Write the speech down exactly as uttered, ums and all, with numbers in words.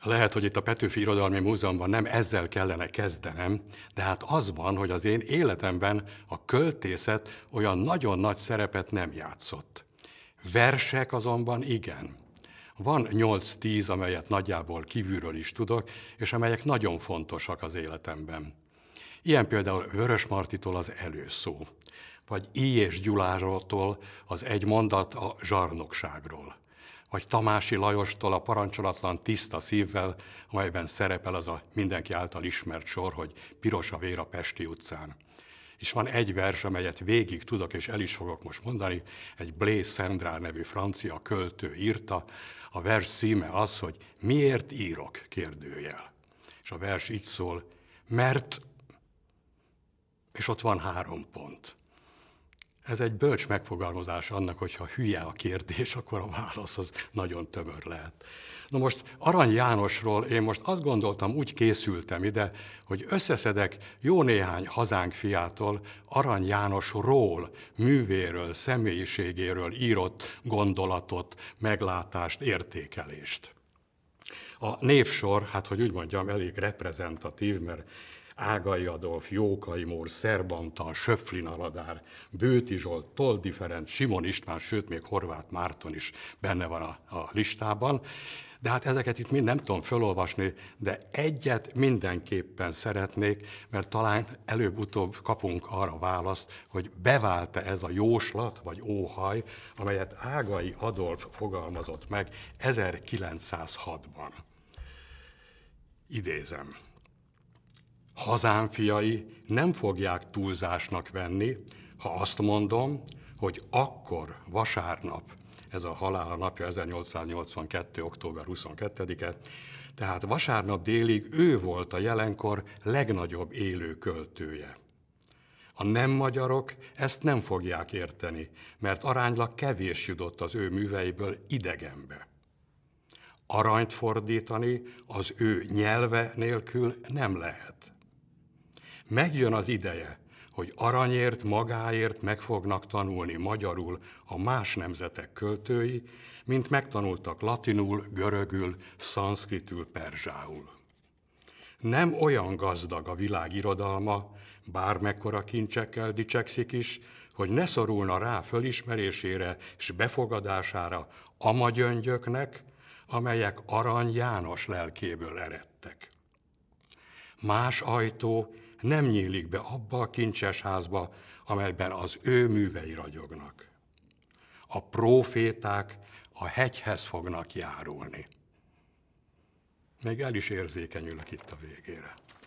Lehet, hogy itt a Petőfi Irodalmi Múzeumban nem ezzel kellene kezdenem, de hát az van, hogy az én életemben a költészet olyan nagyon nagy szerepet nem játszott. Versek azonban igen. Van nyolc-tíz, amelyet nagyjából kívülről is tudok, és amelyek nagyon fontosak az életemben. Ilyen például Vörösmartytól az Előszó, vagy I. és Gyulától az Egy mondat a zsarnokságról, vagy Tamási Lajostól a Parancsolatlan tiszta szívvel, amelyben szerepel az a mindenki által ismert sor, hogy piros a vér a Pesti utcán. És van egy vers, amelyet végig tudok, és el is fogok most mondani, egy Blaise Cendrars nevű francia költő írta. A vers címe az, hogy miért írok? Kérdőjel. És a vers így szól, mert... és ott van három pont. Ez egy bölcs megfogalmazás annak, hogyha hülye a kérdés, akkor a válasz az nagyon tömör lehet. Na most Arany Jánosról én most azt gondoltam, úgy készültem ide, hogy összeszedek jó néhány hazánk fiától Arany Jánosról, művéről, személyiségéről írott gondolatot, meglátást, értékelést. A névsor, hát hogy úgy mondjam, elég reprezentatív, mert Ágai Adolf, Jókai Mór, Szerb Antal, Söpflin Aladár, Bőti Zsolt, Toldy Ferenc, Simon István, sőt még Horváth Márton is benne van a, a listában. De hát ezeket itt mind nem tudom felolvasni, de egyet mindenképpen szeretnék, mert talán előbb-utóbb kapunk arra választ, hogy bevált-e ez a jóslat, vagy óhaj, amelyet Ágai Adolf fogalmazott meg ezerkilencszázhatban. Idézem. Hazám fiai nem fogják túlzásnak venni, ha azt mondom, hogy akkor, vasárnap, ez a halála napja ezernyolcszáznyolcvankettő. október huszonkettedike, tehát vasárnap délig ő volt a jelenkor legnagyobb élő költője. A nem magyarok ezt nem fogják érteni, mert aránylag kevés jutott az ő műveiből idegenbe. Aranyt fordítani az ő nyelve nélkül nem lehet. Megjön az ideje, hogy aranyért, magáért meg fognak tanulni magyarul a más nemzetek költői, mint megtanultak latinul, görögül, szanszkritül, perzsául. Nem olyan gazdag a világ irodalma, bármekkora kincsekkel dicsekszik is, hogy ne szorulna rá fölismerésére és befogadására amagyöngyöknek, amelyek Arany János lelkéből eredtek. Más ajtó nem nyílik be abba a kincses házba, amelyben az ő művei ragyognak. A próféták a hegyhez fognak járulni. Még el is érzékenyülök itt a végére.